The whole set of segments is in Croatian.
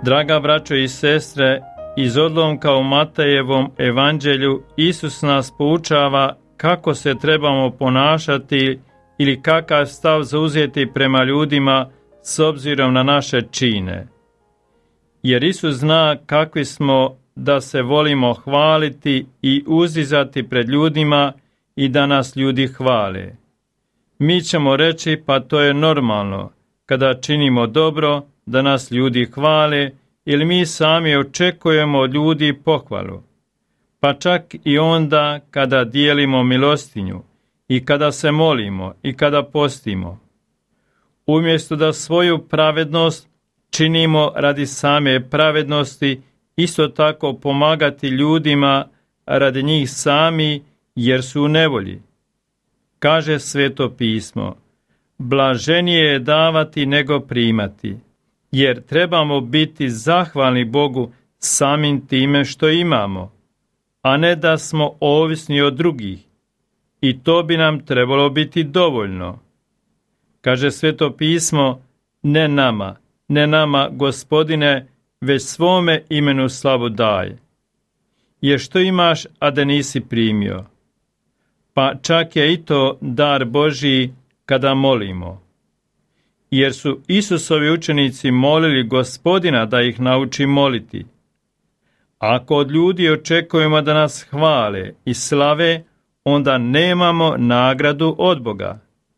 Draga braćo i sestre, iz odlomka u Matejevom evanđelju Isus nas poučava kako se trebamo ponašati ili kakav stav zauzeti prema ljudima s obzirom na naše čine. Jer Isus zna kakvi smo da se volimo hvaliti i uzdizati pred ljudima i da nas ljudi hvale. Mi ćemo reći pa to je normalno, kada činimo dobro, da nas ljudi hvale ili mi sami očekujemo od ljudi pohvalu. Pa čak i onda kada dijelimo milostinju i kada se molimo i kada postimo. Umjesto da svoju pravednost činimo radi same pravednosti, isto tako pomagati ljudima radi njih sami jer su u nevolji. Kaže Sveto pismo, blaženije je davati nego primati, jer trebamo biti zahvalni Bogu samim time što imamo, a ne da smo ovisni od drugih. I to bi nam trebalo biti dovoljno. Kaže Sveto pismo, ne nama, Gospodine, već svome imenu slavu daj. Jer što imaš, a da nisi primio? Pa čak je i to dar Božji kada molimo. Jer su Isusovi učenici molili Gospodina da ih nauči moliti. Ako od ljudi očekujemo da nas hvale i slave, onda nemamo nagradu od Boga.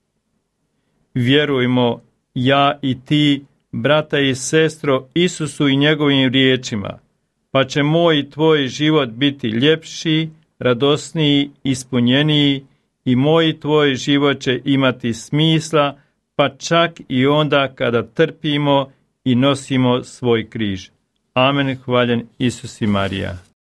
Vjerujmo, ja i ti, brata i sestro, Isusu i njegovim riječima, pa će moj i tvoj život biti ljepši, radosniji, ispunjeniji i moj i tvoj život će imati smisla, pa čak i onda kada trpimo i nosimo svoj križ. Amen, hvaljen Isus i Marija.